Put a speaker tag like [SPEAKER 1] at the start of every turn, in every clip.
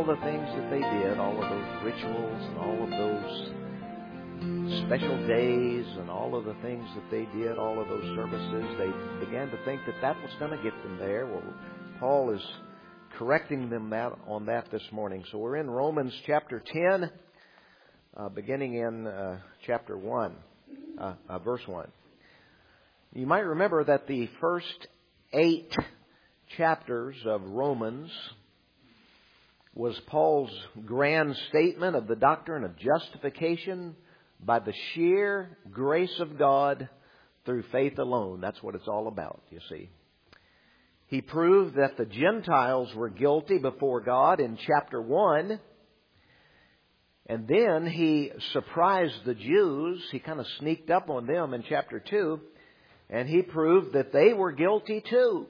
[SPEAKER 1] all the things that they did, all of those rituals and all of those special days and all of the things that they did, all of those services, they began to think that that was going to get them there. Well, Paul is correcting them on that this morning. So we're in Romans chapter 10, beginning in chapter 1, verse 1. You might remember that the first 8 chapters of Romans was Paul's grand statement of the doctrine of justification by the sheer grace of God through faith alone. That's what it's all about, you see. He proved that the Gentiles were guilty before God in chapter 1. And then he surprised the Jews. He kind of sneaked up on them in chapter 2. And he proved that they were guilty too.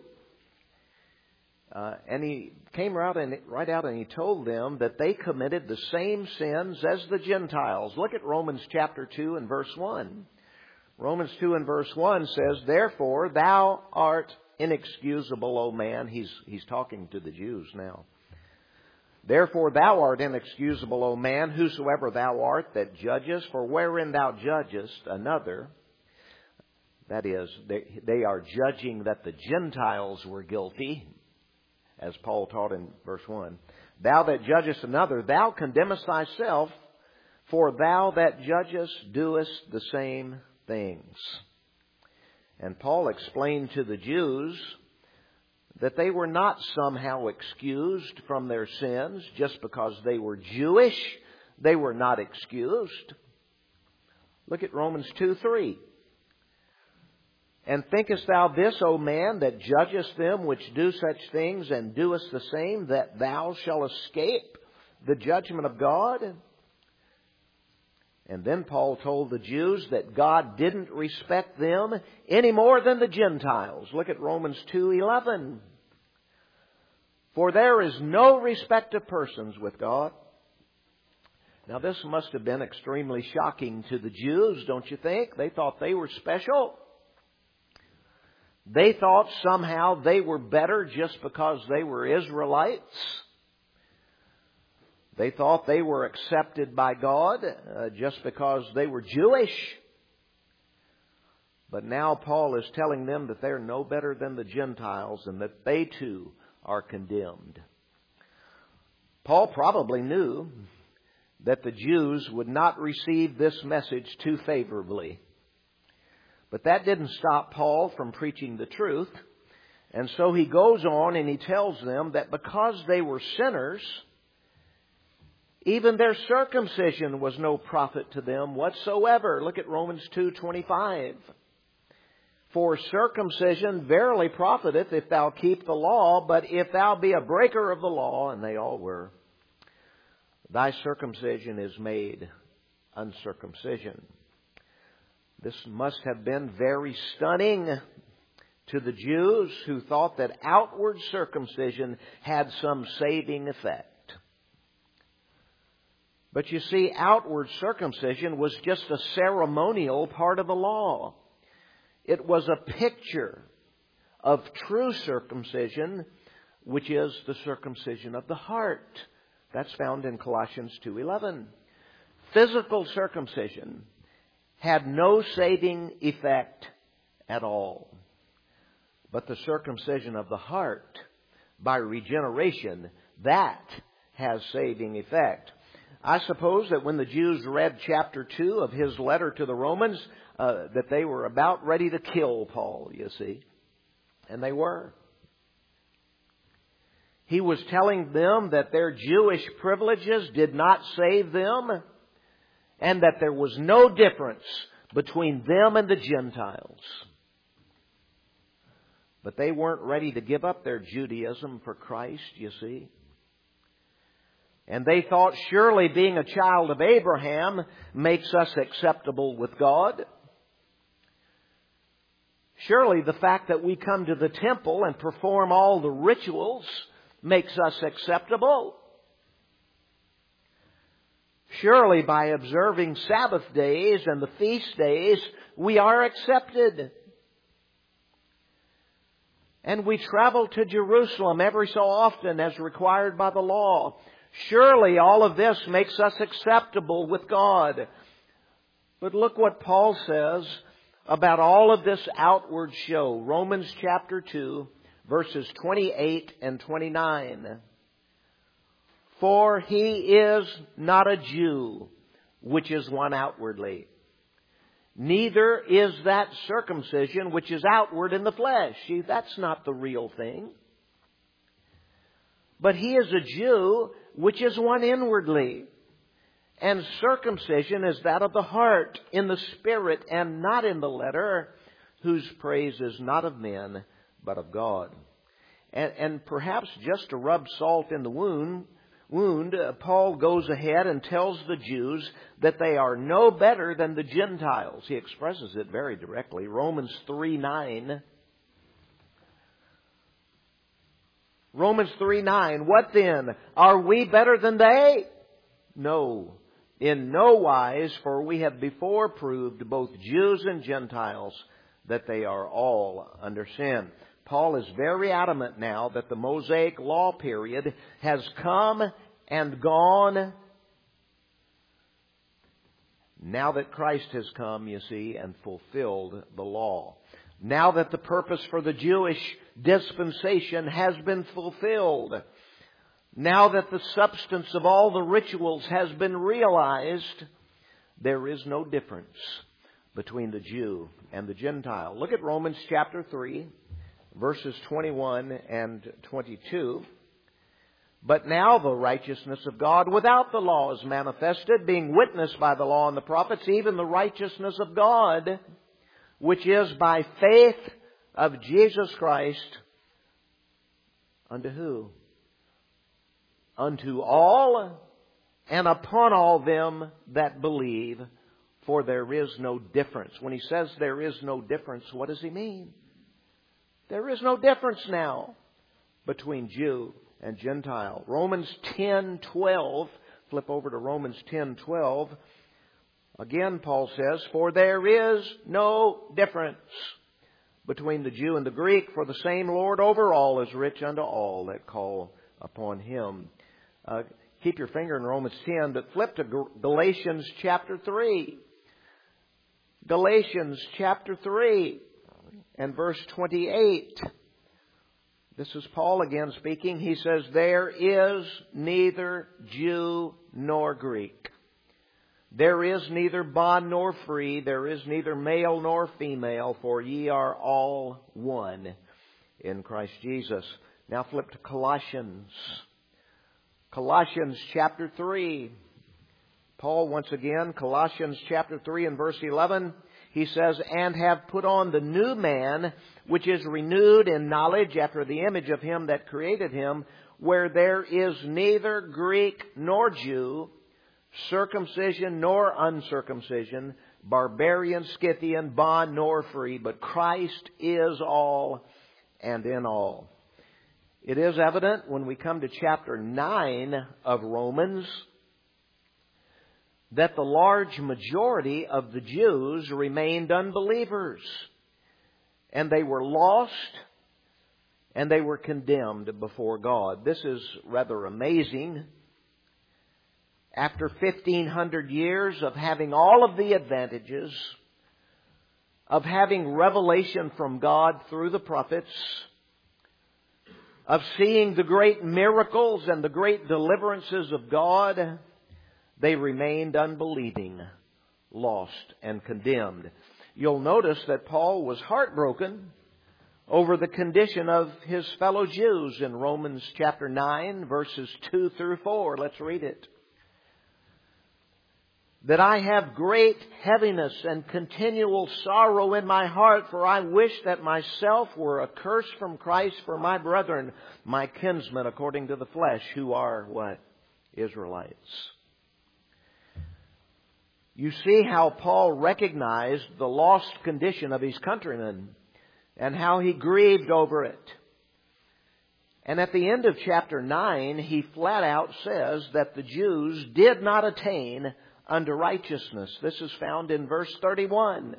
[SPEAKER 1] And he came right out and he told them that they committed the same sins as the Gentiles. Look at Romans chapter 2 and verse 1. Romans 2 and verse 1 says, "Therefore thou art inexcusable, O man." He's talking to the Jews now. "Therefore thou art inexcusable, O man, whosoever thou art that judgest, for wherein thou judgest another," that is, they are judging that the Gentiles were guilty, as Paul taught in verse 1. "Thou that judgest another, thou condemnest thyself, for thou that judgest doest the same things." And Paul explained to the Jews that they were not somehow excused from their sins just because they were Jewish. They were not excused. Look at Romans 2:3. "And thinkest thou this, O man, that judgest them which do such things, and doest the same, that thou shalt escape the judgment of God?" And then Paul told the Jews that God didn't respect them any more than the Gentiles. Look at Romans 2:11. "For there is no respect of persons with God." Now this must have been extremely shocking to the Jews, don't you think? They thought they were special. They thought somehow they were better just because they were Israelites. They thought they were accepted by God just because they were Jewish. But now Paul is telling them that they're no better than the Gentiles and that they too are condemned. Paul probably knew that the Jews would not receive this message too favorably. But that didn't stop Paul from preaching the truth. And so he goes on and he tells them that because they were sinners, even their circumcision was no profit to them whatsoever. Look at Romans 2:25. "For circumcision verily profiteth if thou keep the law, but if thou be a breaker of the law," and they all were, "thy circumcision is made uncircumcision." This must have been very stunning to the Jews who thought that outward circumcision had some saving effect. But you see, outward circumcision was just a ceremonial part of the law. It was a picture of true circumcision, which is the circumcision of the heart. That's found in Colossians 2:11. Physical circumcision had no saving effect at all. But the circumcision of the heart by regeneration, that has saving effect. I suppose that when the Jews read chapter 2 of his letter to the Romans, that they were about ready to kill Paul, you see. And they were. He was telling them that their Jewish privileges did not save them, and that there was no difference between them and the Gentiles. But they weren't ready to give up their Judaism for Christ, you see. And they thought surely being a child of Abraham makes us acceptable with God. Surely the fact that we come to the temple and perform all the rituals makes us acceptable. Surely by observing Sabbath days and the feast days, we are accepted. And we travel to Jerusalem every so often as required by the law. Surely all of this makes us acceptable with God. But look what Paul says about all of this outward show. Romans chapter 2, verses 28 and 29. For he is not a Jew, which is one outwardly. Neither is that circumcision which is outward in the flesh. See, that's not the real thing. But he is a Jew, which is one inwardly. And circumcision is that of the heart, in the spirit, and not in the letter, whose praise is not of men, but of God. And perhaps just to rub salt in the wound, Paul goes ahead and tells the Jews that they are no better than the Gentiles. He expresses it very directly. Romans 3:9. Romans 3:9. What then? Are we better than they? No, in no wise, for we have before proved, both Jews and Gentiles, that they are all under sin. Paul is very adamant now that the Mosaic law period has come and gone. Now that Christ has come, you see, and fulfilled the law. Now that the purpose for the Jewish dispensation has been fulfilled. Now that the substance of all the rituals has been realized, there is no difference between the Jew and the Gentile. Look at Romans chapter 3, verses 21 and 22. But now the righteousness of God without the law is manifested, being witnessed by the law and the prophets, even the righteousness of God, which is by faith of Jesus Christ. Unto who? Unto all and upon all them that believe, for there is no difference. When he says there is no difference, what does he mean? There is no difference now between Jew and Gentile. Romans 10:12. Flip over to Romans 10:12. Again, Paul says, for there is no difference between the Jew and the Greek, for the same Lord over all is rich unto all that call upon Him. Keep your finger in Romans 10, but flip to Galatians chapter 3. Galatians chapter 3 and verse 28. This is Paul again speaking. He says, there is neither Jew nor Greek. There is neither bond nor free. There is neither male nor female, for ye are all one in Christ Jesus. Now flip to Colossians. Colossians chapter 3. Paul once again, Colossians chapter 3 and verse 11. He says, and have put on the new man, which is renewed in knowledge after the image of Him that created him, where there is neither Greek nor Jew, circumcision nor uncircumcision, barbarian, Scythian, bond nor free, but Christ is all and in all. It is evident when we come to chapter 9 of Romans that the large majority of the Jews remained unbelievers. And they were lost and they were condemned before God. This is rather amazing. After 1,500 years of having all of the advantages, of having revelation from God through the prophets, of seeing the great miracles and the great deliverances of God, they remained unbelieving, lost, and condemned. You'll notice that Paul was heartbroken over the condition of his fellow Jews in Romans chapter 9, verses 2 through 4. Let's read it. That I have great heaviness and continual sorrow in my heart, for I wish that myself were accursed from Christ for my brethren, my kinsmen according to the flesh, who are what? Israelites. You see how Paul recognized the lost condition of his countrymen and how he grieved over it. And at the end of chapter 9, he flat out says that the Jews did not attain unto righteousness. This is found in verse 31.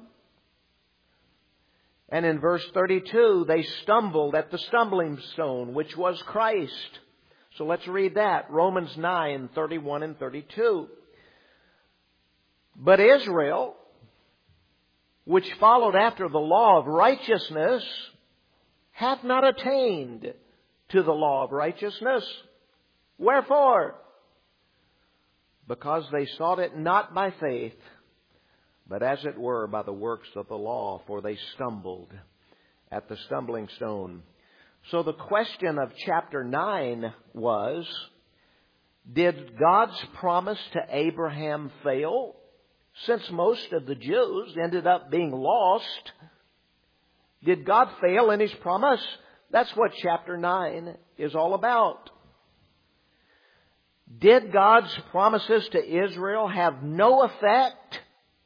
[SPEAKER 1] And in verse 32, they stumbled at the stumbling stone, which was Christ. So let's read that. Romans 9:31 and 32. But Israel, which followed after the law of righteousness, hath not attained to the law of righteousness. Wherefore? Because they sought it not by faith, but as it were by the works of the law, for they stumbled at the stumbling stone. So the question of chapter 9 was, did God's promise to Abraham fail? Since most of the Jews ended up being lost, did God fail in His promise? That's what chapter 9 is all about. Did God's promises to Israel have no effect?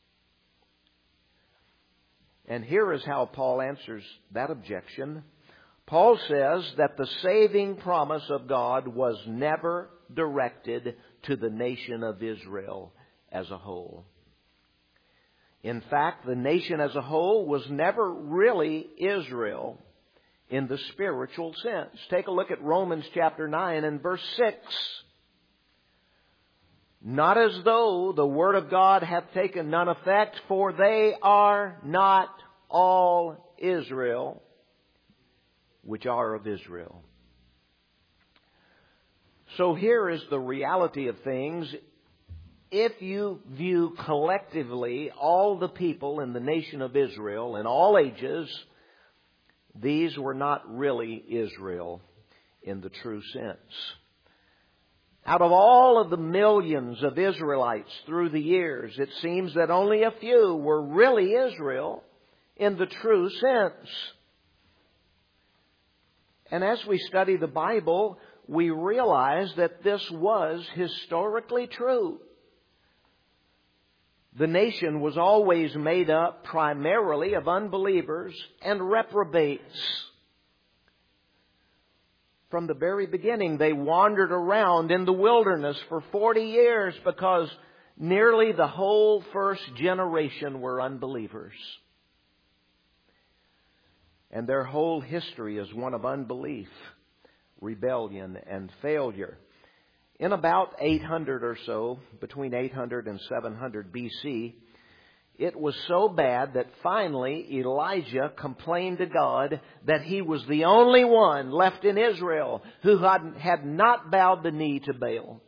[SPEAKER 1] And here is how Paul answers that objection. Paul says that the saving promise of God was never directed to the nation of Israel as a whole. In fact, the nation as a whole was never really Israel in the spiritual sense. Take a look at Romans chapter 9 and verse 6. Not as though the word of God hath taken none effect, for they are not all Israel, which are of Israel. So here is the reality of things. If you view collectively all the people in the nation of Israel in all ages, these were not really Israel in the true sense. Out of all of the millions of Israelites through the years, it seems that only a few were really Israel in the true sense. And as we study the Bible, we realize that this was historically true. The nation was always made up primarily of unbelievers and reprobates. From the very beginning, they wandered around in the wilderness for 40 years because nearly the whole first generation were unbelievers. And their whole history is one of unbelief, rebellion, and failure. In about 800 or so, between 800 and 700 BC, it was so bad that finally Elijah complained to God that he was the only one left in Israel who had not bowed the knee to Baal.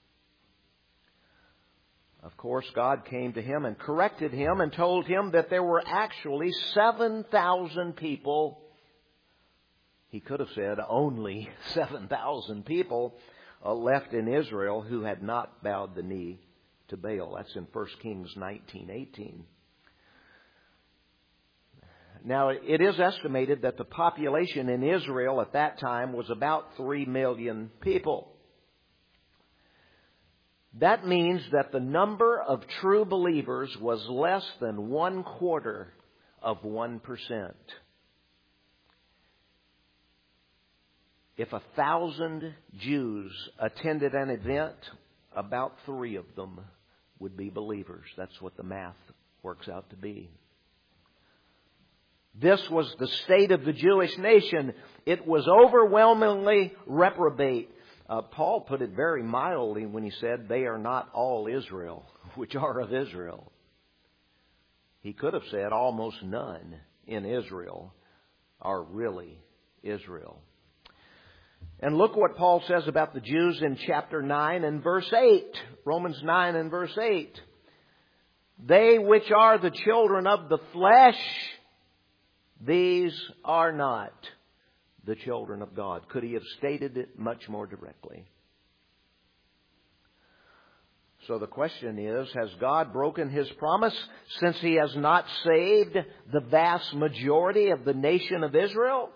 [SPEAKER 1] Of course, God came to him and corrected him and told him that there were actually 7,000 people. He could have said only 7,000 people left in Israel who had not bowed the knee to Baal. That's in 1 Kings 19:18. Now, it is estimated that the population in Israel at that time was about 3 million people. That means that the number of true believers was less than 1/4 of 1%. If 1,000 Jews attended an event, about 3 of them would be believers. That's what the math works out to be. This was the state of the Jewish nation. It was overwhelmingly reprobate. Paul put it very mildly when he said, they are not all Israel, which are of Israel. He could have said almost none in Israel are really Israel. And look what Paul says about the Jews in chapter 9 and verse 8. Romans 9 and verse 8. They which are the children of the flesh, these are not the children of God. Could he have stated it much more directly? So the question is, has God broken His promise since He has not saved the vast majority of the nation of Israel?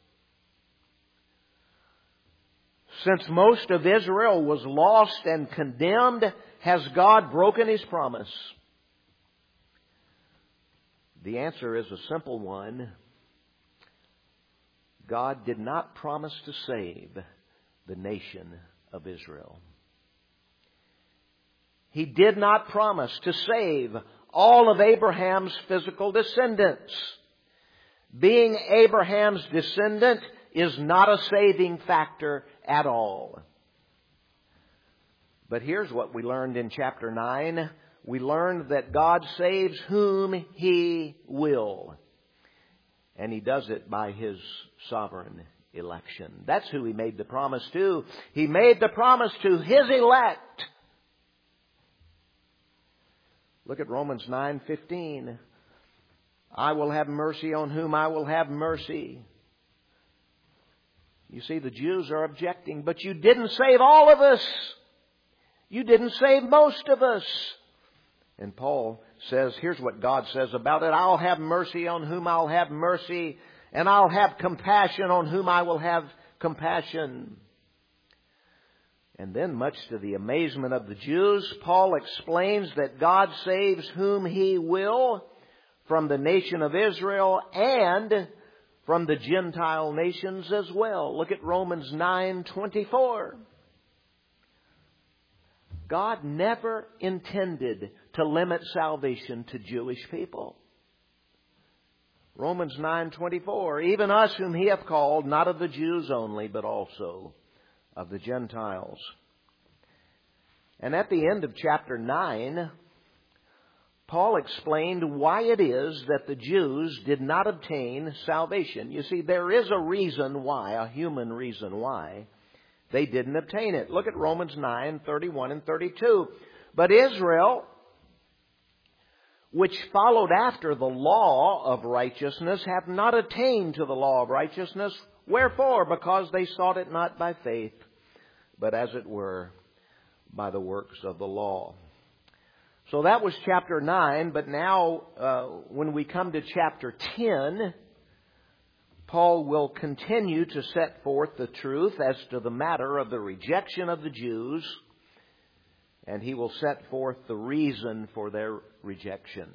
[SPEAKER 1] Since most of Israel was lost and condemned, has God broken His promise? The answer is a simple one. God did not promise to save the nation of Israel. He did not promise to save all of Abraham's physical descendants. Being Abraham's descendant is not a saving factor at all. But here's what we learned in chapter 9. We learned that God saves whom He will. And He does it by His sovereign election. That's who He made the promise to. He made the promise to His elect. Look at Romans 9:15. I will have mercy on whom I will have mercy. You see, the Jews are objecting, but you didn't save all of us. You didn't save most of us. And Paul says, here's what God says about it. I'll have mercy on whom I'll have mercy, and I'll have compassion on whom I will have compassion. And then, much to the amazement of the Jews, Paul explains that God saves whom He will from the nation of Israel and from the Gentile nations as well. Look at Romans 9:24. God never intended to limit salvation to Jewish people. Romans 9:24, even us whom He hath called, not of the Jews only, but also of the Gentiles. And at the end of chapter 9, Paul explained why it is that the Jews did not obtain salvation. You see, there is a reason why, a human reason why they didn't obtain it. Look at Romans 9:31 and 32. But Israel, which followed after the law of righteousness, hath not attained to the law of righteousness. Wherefore? Because they sought it not by faith, but as it were, by the works of the law. So that was chapter 9, but now when we come to chapter 10, Paul will continue to set forth the truth as to the matter of the rejection of the Jews, and he will set forth the reason for their rejection.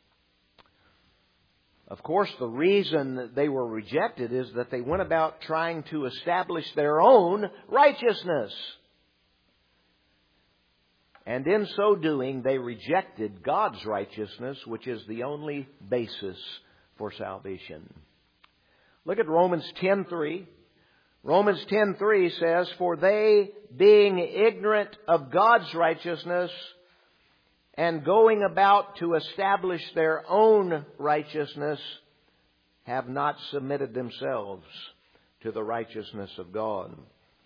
[SPEAKER 1] Of course, the reason that they were rejected is that they went about trying to establish their own righteousness. And in so doing, they rejected God's righteousness, which is the only basis for salvation. Look at Romans 10:3. Romans 10:3 says, For they, being ignorant of God's righteousness, and going about to establish their own righteousness, have not submitted themselves to the righteousness of God.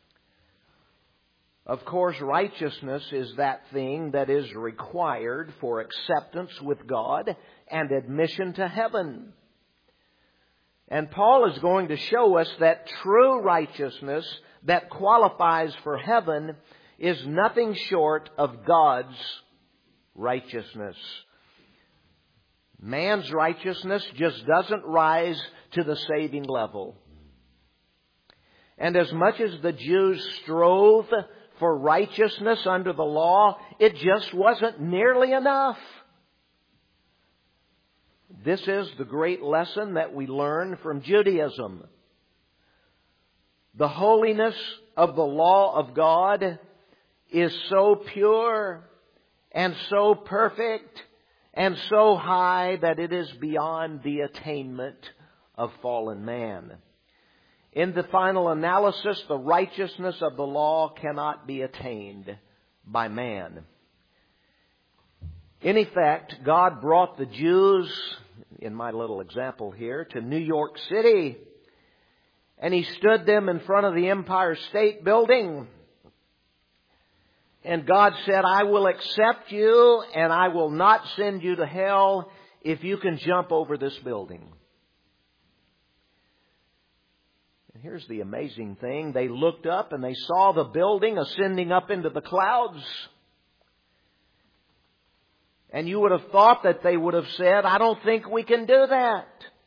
[SPEAKER 1] Of course, righteousness is that thing that is required for acceptance with God and admission to heaven. And Paul is going to show us that true righteousness that qualifies for heaven is nothing short of God's righteousness. Man's righteousness just doesn't rise to the saving level. And as much as the Jews strove for righteousness under the law, it just wasn't nearly enough. This is the great lesson that we learn from Judaism. The holiness of the law of God is so pure and so perfect and so high that it is beyond the attainment of fallen man. In the final analysis, the righteousness of the law cannot be attained by man. In effect, God brought the Jews, in my little example here, to New York City, and He stood them in front of the Empire State Building. And God said, I will accept you and I will not send you to hell if you can jump over this building. And here's the amazing thing. They looked up and they saw the building ascending up into the clouds. And you would have thought that they would have said, I don't think we can do that.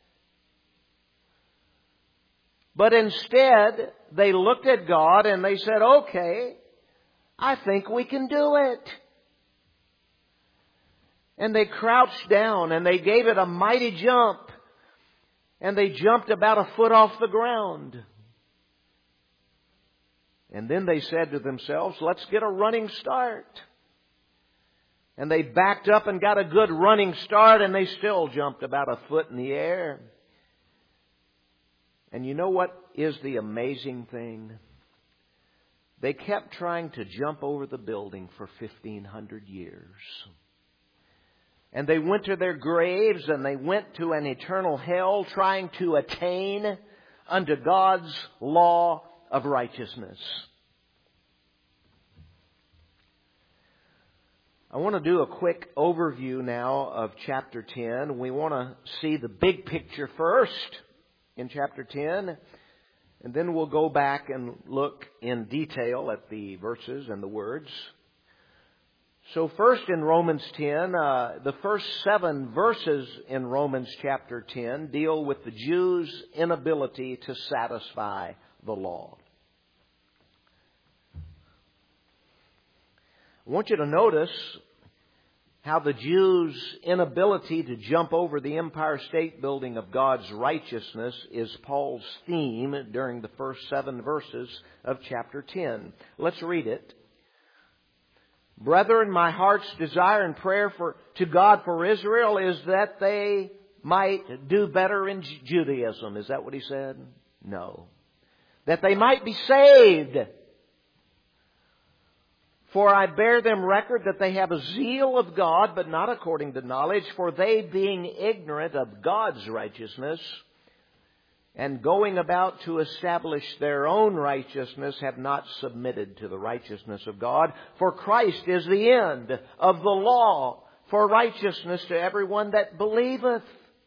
[SPEAKER 1] But instead, they looked at God and they said, okay, I think we can do it. And they crouched down and they gave it a mighty jump. And they jumped about a foot off the ground. And then they said to themselves, let's get a running start. And they backed up and got a good running start, and they still jumped about a foot in the air. And you know what is the amazing thing? They kept trying to jump over the building for 1,500 years. And they went to their graves and they went to an eternal hell trying to attain unto God's law of righteousness. I want to do a quick overview now of chapter 10. We want to see the big picture first in chapter 10. And then we'll go back and look in detail at the verses and the words. So first in Romans 10, the first 7 verses in Romans chapter 10 deal with the Jews' inability to satisfy the law. I want you to notice how the Jews' inability to jump over the Empire State Building of God's righteousness is Paul's theme during the first 7 verses of chapter 10. Let's read it. Brethren, my heart's desire and prayer to God for Israel is that they might do better in Judaism. Is that what he said? No. That they might be saved. For I bear them record that they have a zeal of God, but not according to knowledge. For they, being ignorant of God's righteousness, and going about to establish their own righteousness, have not submitted to the righteousness of God. For Christ is the end of the law for righteousness to everyone that believeth.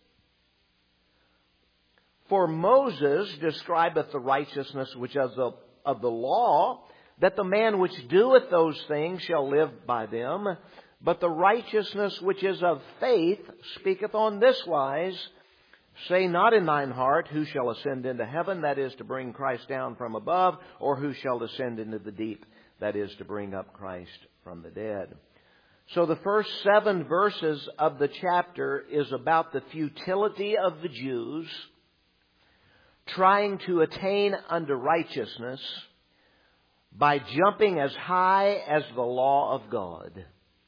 [SPEAKER 1] For Moses describeth the righteousness which is of the law, that the man which doeth those things shall live by them. But the righteousness which is of faith speaketh on this wise, say not in thine heart, who shall ascend into heaven, that is to bring Christ down from above, or who shall descend into the deep, that is to bring up Christ from the dead. So the first 7 verses of the chapter is about the futility of the Jews trying to attain unto righteousness by jumping as high as the law of God.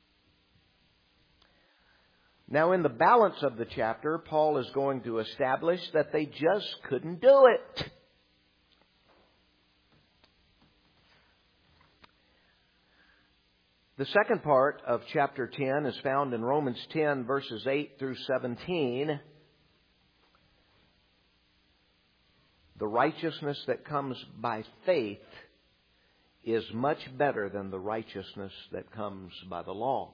[SPEAKER 1] Now, in the balance of the chapter, Paul is going to establish that they just couldn't do it. The second part of chapter 10 is found in Romans 10, verses 8 through 17. The righteousness that comes by faith is much better than the righteousness that comes by the law.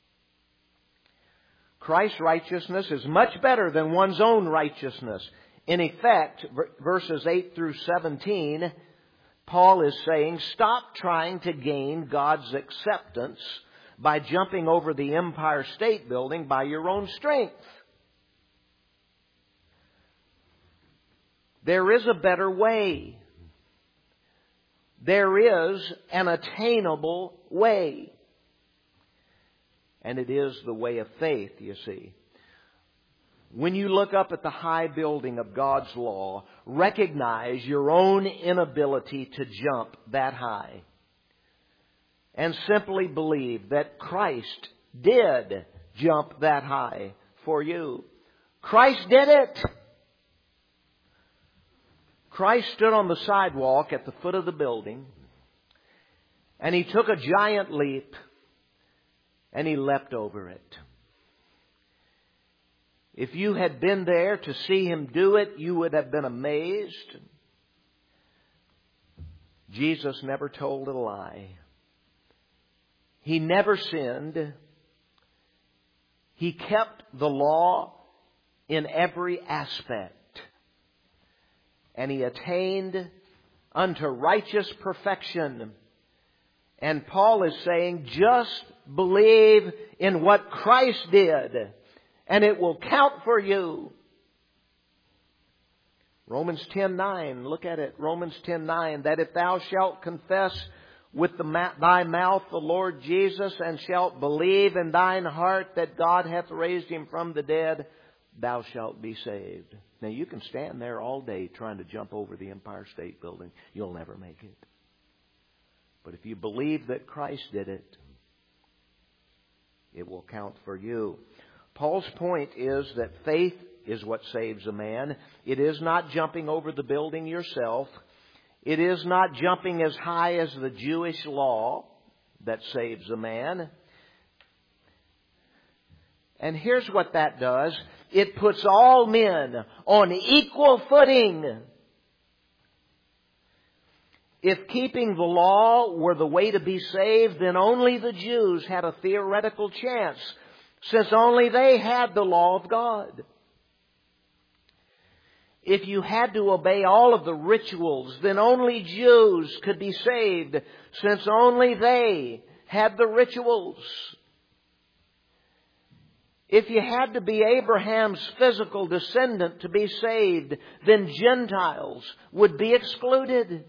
[SPEAKER 1] Christ's righteousness is much better than one's own righteousness. In effect, verses 8 through 17, Paul is saying, stop trying to gain God's acceptance by jumping over the Empire State Building by your own strength. There is a better way. There is an attainable way. And it is the way of faith, you see. When you look up at the high building of God's law, recognize your own inability to jump that high. And simply believe that Christ did jump that high for you. Christ did it. Christ stood on the sidewalk at the foot of the building, and He took a giant leap, and He leapt over it. If you had been there to see Him do it, you would have been amazed. Jesus never told a lie. He never sinned. He kept the law in every aspect. And He attained unto righteous perfection. And Paul is saying, just believe in what Christ did, and it will count for you. Romans 10:9, look at it. Romans 10:9, that if thou shalt confess with thy mouth the Lord Jesus, and shalt believe in thine heart that God hath raised Him from the dead, thou shalt be saved. Now, you can stand there all day trying to jump over the Empire State Building. You'll never make it. But if you believe that Christ did it, it will count for you. Paul's point is that faith is what saves a man. It is not jumping over the building yourself. It is not jumping as high as the Jewish law that saves a man. And here's what that does. It puts all men on equal footing. If keeping the law were the way to be saved, then only the Jews had a theoretical chance, since only they had the law of God. If you had to obey all of the rituals, then only Jews could be saved, since only they had the rituals. If you had to be Abraham's physical descendant to be saved, then Gentiles would be excluded.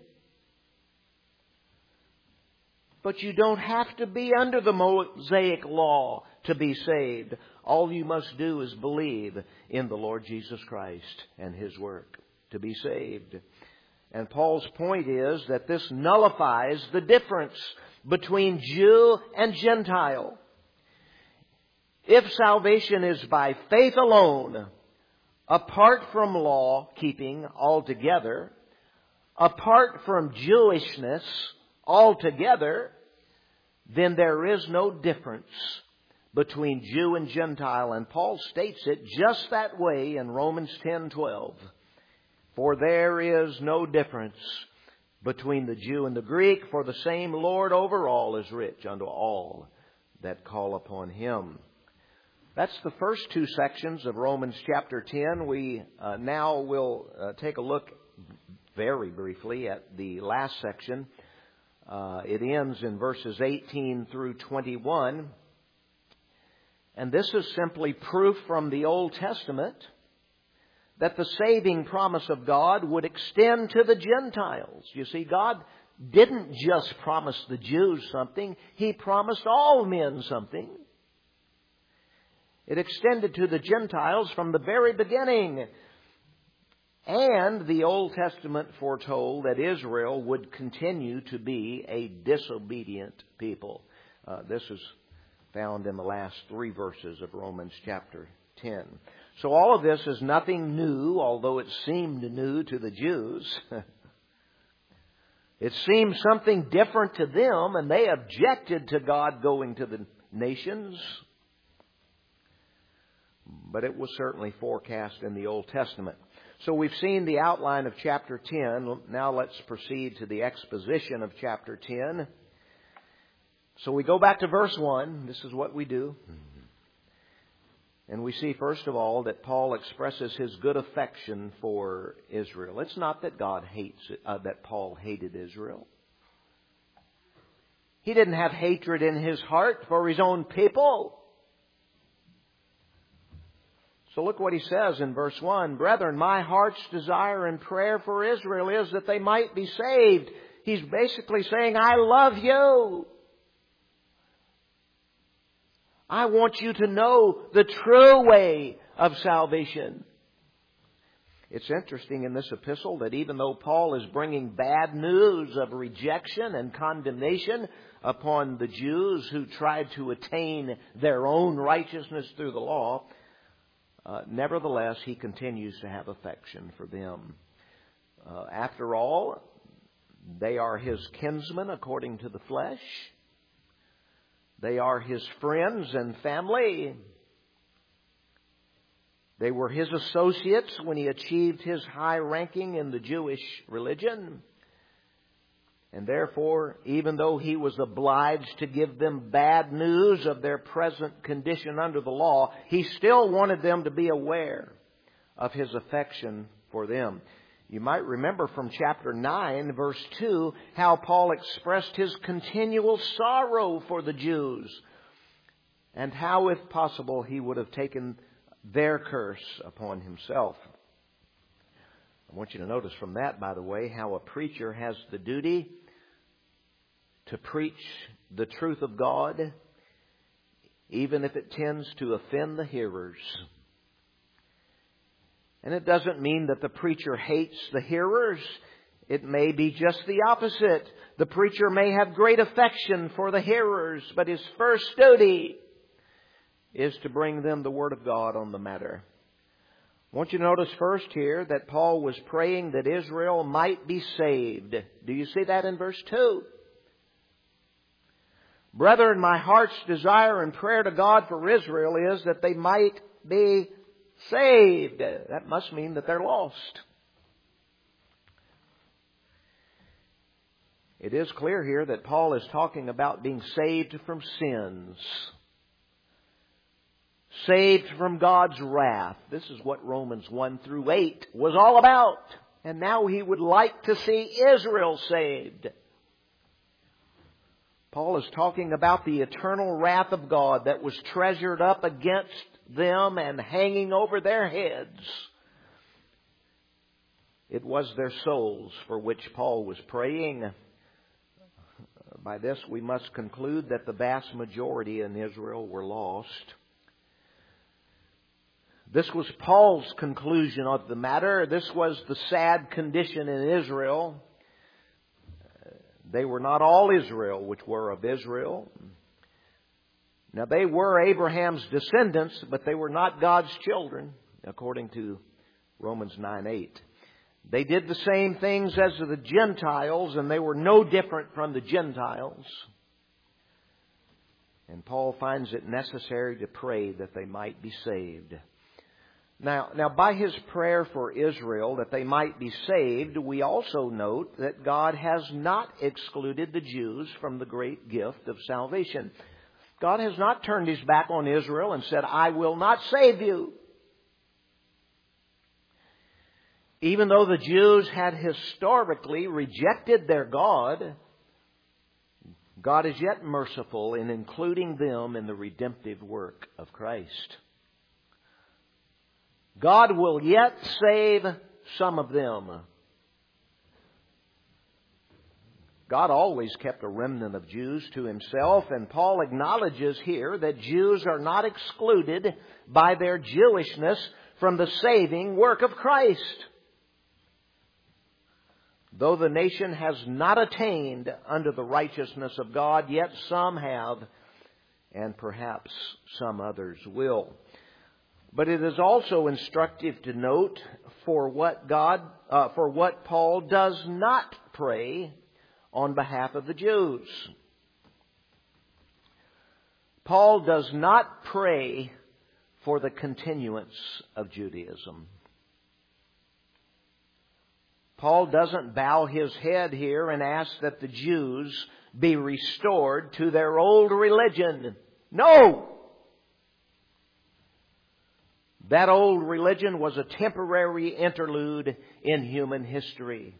[SPEAKER 1] But you don't have to be under the Mosaic law to be saved. All you must do is believe in the Lord Jesus Christ and His work to be saved. And Paul's point is that this nullifies the difference between Jew and Gentile. If salvation is by faith alone, apart from law keeping altogether, apart from Jewishness altogether, then there is no difference between Jew and Gentile. And Paul states it just that way in Romans 10:12. For there is no difference between the Jew and the Greek, for the same Lord over all is rich unto all that call upon Him. That's the first two sections of Romans chapter 10. We now will take a look very briefly at the last section. It ends in verses 18 through 21. And this is simply proof from the Old Testament that the saving promise of God would extend to the Gentiles. You see, God didn't just promise the Jews something. He promised all men something. It extended to the Gentiles from the very beginning. And the Old Testament foretold that Israel would continue to be a disobedient people. This is found in the last three verses of Romans chapter 10. So all of this is nothing new, although it seemed new to the Jews. It seemed something different to them, and they objected to God going to the nations. But it was certainly forecast in the Old Testament. So we've seen the outline of chapter 10. Now let's proceed to the exposition of chapter 10. So we go back to verse 1. This is what we do. And we see, first of all, that Paul expresses his good affection for Israel. It's not that that Paul hated Israel. He didn't have hatred in his heart for his own people. So look what he says in verse 1. Brethren, my heart's desire and prayer for Israel is that they might be saved. He's basically saying, I love you. I want you to know the true way of salvation. It's interesting in this epistle that even though Paul is bringing bad news of rejection and condemnation upon the Jews who tried to attain their own righteousness through the law, nevertheless, he continues to have affection for them. After all, they are his kinsmen according to the flesh. They are his friends and family. They were his associates when he achieved his high ranking in the Jewish religion. And therefore, even though he was obliged to give them bad news of their present condition under the law, he still wanted them to be aware of his affection for them. You might remember from chapter 9, verse 2, how Paul expressed his continual sorrow for the Jews, and how, if possible, he would have taken their curse upon himself. I want you to notice from that, by the way, how a preacher has the duty to preach the truth of God, even if it tends to offend the hearers. And it doesn't mean that the preacher hates the hearers. It may be just the opposite. The preacher may have great affection for the hearers, but his first duty is to bring them the Word of God on the matter. I want you to notice first here that Paul was praying that Israel might be saved. Do you see that in verse 2? Brethren, my heart's desire and prayer to God for Israel is that they might be saved. That must mean that they're lost. It is clear here that Paul is talking about being saved from sins. Saved from God's wrath. This is what Romans 1 through 8 was all about. And now he would like to see Israel saved. Paul is talking about the eternal wrath of God that was treasured up against them and hanging over their heads. It was their souls for which Paul was praying. By this we must conclude that the vast majority in Israel were lost. This was Paul's conclusion of the matter. This was the sad condition in Israel. They were not all Israel which were of Israel. Now they were Abraham's descendants, but they were not God's children, according to Romans 9:8. They did the same things as the Gentiles, and they were no different from the Gentiles. And Paul finds it necessary to pray that they might be saved. Now, by his prayer for Israel that they might be saved, we also note that God has not excluded the Jews from the great gift of salvation. God has not turned his back on Israel and said, I will not save you. Even though the Jews had historically rejected their God, God is yet merciful in including them in the redemptive work of Christ. God will yet save some of them. God always kept a remnant of Jews to himself, and Paul acknowledges here that Jews are not excluded by their Jewishness from the saving work of Christ. Though the nation has not attained unto the righteousness of God, yet some have, and perhaps some others will. But it is also instructive to note for what Paul does not pray on behalf of the Jews. Paul does not pray for the continuance of Judaism. Paul doesn't bow his head here and ask that the Jews be restored to their old religion. No! That old religion was a temporary interlude in human history.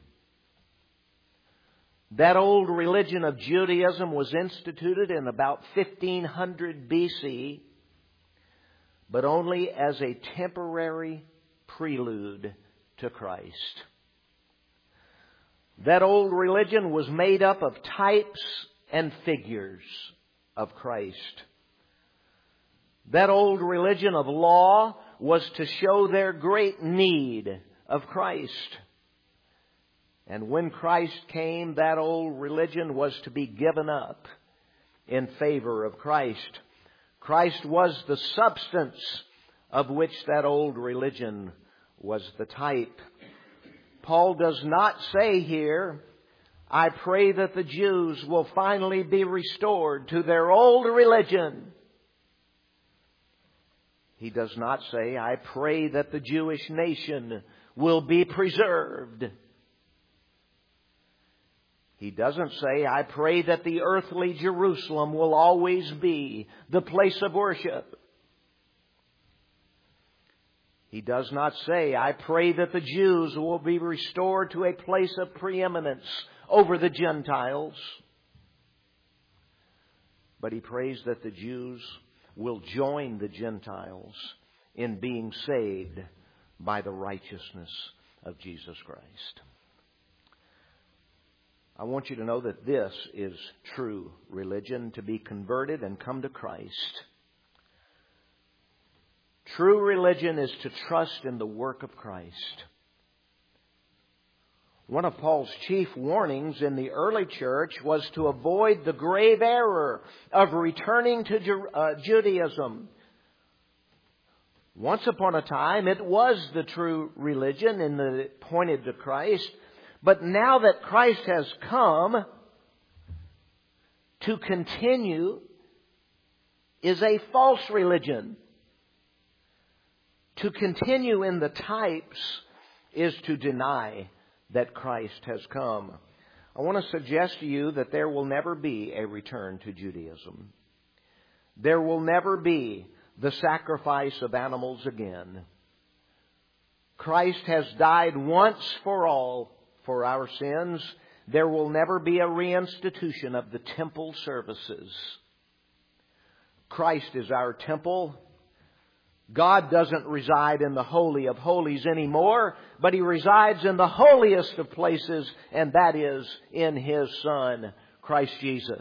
[SPEAKER 1] That old religion of Judaism was instituted in about 1500 BC, but only as a temporary prelude to Christ. That old religion was made up of types and figures of Christ. That old religion of law was to show their great need of Christ. And when Christ came, that old religion was to be given up in favor of Christ. Christ was the substance of which that old religion was the type. Paul does not say here, I pray that the Jews will finally be restored to their old religion. He does not say, I pray that the Jewish nation will be preserved. He doesn't say, I pray that the earthly Jerusalem will always be the place of worship. He does not say, I pray that the Jews will be restored to a place of preeminence over the Gentiles. But he prays that the Jews will join the Gentiles in being saved by the righteousness of Jesus Christ. I want you to know that this is true religion, to be converted and come to Christ. True religion is to trust in the work of Christ. One of Paul's chief warnings in the early church was to avoid the grave error of returning to Judaism. Once upon a time, it was the true religion and that it pointed to Christ. But now that Christ has come, to continue is a false religion. To continue in the types is to deny that Christ has come. I want to suggest to you that there will never be a return to Judaism. There will never be the sacrifice of animals again. Christ has died once for all for our sins. There will never be a reinstitution of the temple services. Christ is our temple. God doesn't reside in the Holy of Holies anymore, but He resides in the holiest of places, and that is in His Son, Christ Jesus.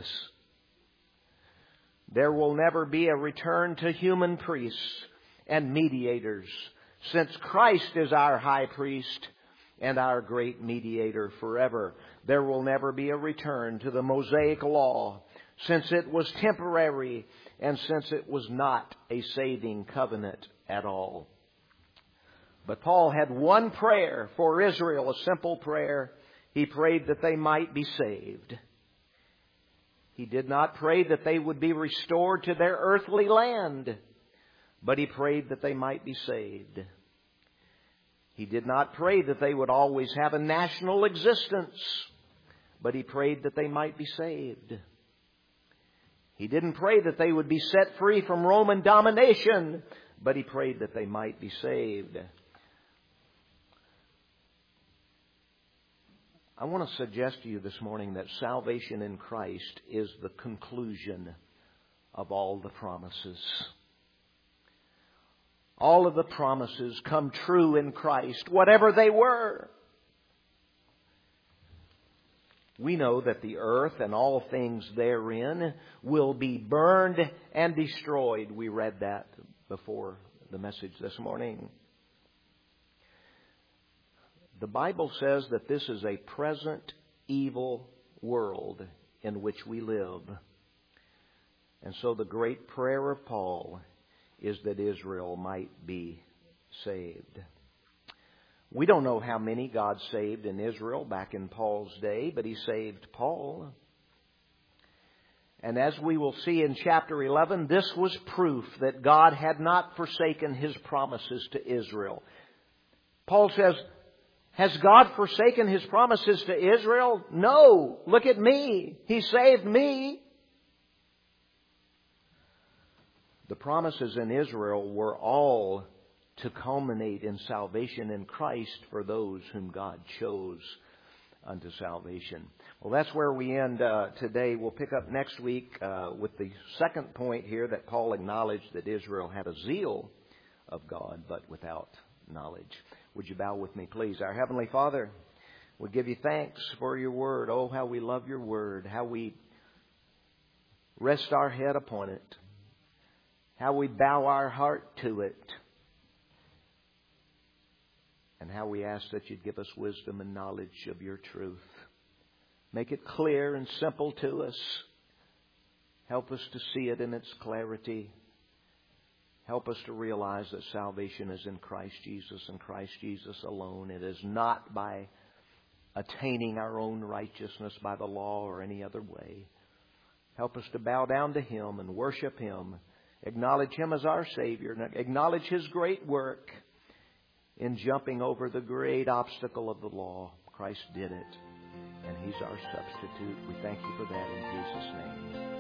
[SPEAKER 1] There will never be a return to human priests and mediators, since Christ is our high priest and our great mediator forever. There will never be a return to the Mosaic law, since it was temporary and since it was not a saving covenant at all. But Paul had one prayer for Israel, a simple prayer. He prayed that they might be saved. He did not pray that they would be restored to their earthly land, but he prayed that they might be saved. He did not pray that they would always have a national existence, but he prayed that they might be saved. He didn't pray that they would be set free from Roman domination, but he prayed that they might be saved. I want to suggest to you this morning that salvation in Christ is the conclusion of all the promises. All of the promises come true in Christ, whatever they were. We know that the earth and all things therein will be burned and destroyed. We read that before the message this morning. The Bible says that this is a present evil world in which we live. And so the great prayer of Paul is that Israel might be saved. We don't know how many God saved in Israel back in Paul's day, but He saved Paul. And as we will see in chapter 11, this was proof that God had not forsaken His promises to Israel. Paul says, has God forsaken His promises to Israel? No. Look at me. He saved me. The promises in Israel were all to culminate in salvation in Christ for those whom God chose unto salvation. Well, that's where we end today. We'll pick up next week with the second point here, that Paul acknowledged that Israel had a zeal of God, but without knowledge. Would you bow with me, please? Our Heavenly Father, we give you thanks for your word. Oh, how we love your word. How we rest our head upon it. How we bow our heart to it. And how we ask that you'd give us wisdom and knowledge of your truth. Make it clear and simple to us. Help us to see it in its clarity. Help us to realize that salvation is in Christ Jesus and Christ Jesus alone. It is not by attaining our own righteousness by the law or any other way. Help us to bow down to Him and worship Him. Acknowledge Him as our Savior. And acknowledge His great work in jumping over the great obstacle of the law. Christ did it. And He's our substitute. We thank you for that in Jesus' name.